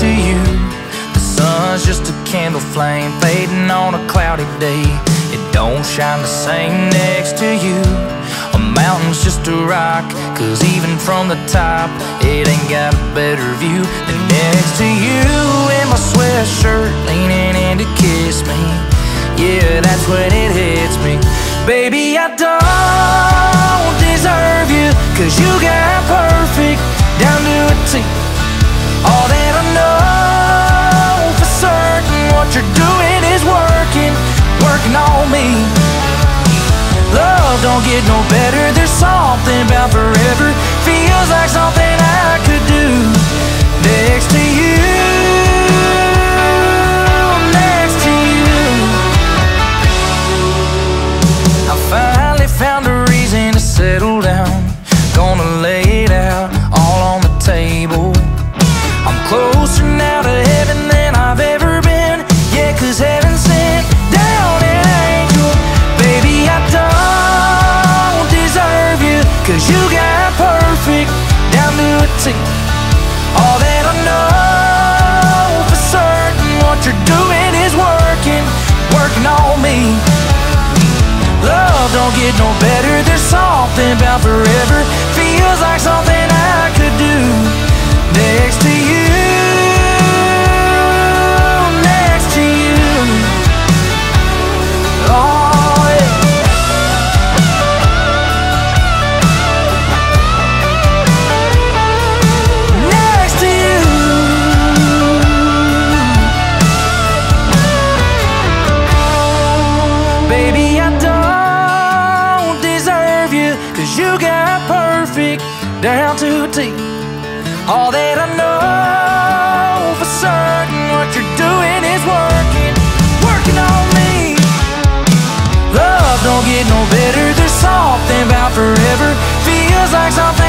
to you. The sun's just a candle flame fading on a cloudy day. It don't shine the same next to you. A mountain's just a rock, 'cause even from the top, it ain't got a better view than next to you. In my sweatshirt, leaning in to kiss me. Yeah, that's when it hits me. Baby, I don't deserve you, 'cause you got perfect down to a T. All that I know for certain, what you're doing is working on me. Love don't get no better. There's something about forever. Feels like something I could do next to you. Next to you. I finally found a reason to settle down. Gonna lay it out all on the table. I'm closer now to heaven than I've ever been. Yeah, 'cause heaven sent down an angel. Baby, I don't deserve you, 'cause you got perfect down to a T. All that I know for certain, what you're doing is working on me. Love don't get no better. There's something about forever. Feels like something I could do next to you. Next to you. Oh, yeah. Next to you. Baby, I don't deserve you, 'cause you got perfect down to a T. All that I know for certain, what you're doing is working on me. Love don't get no better. There's something about forever. Feels like something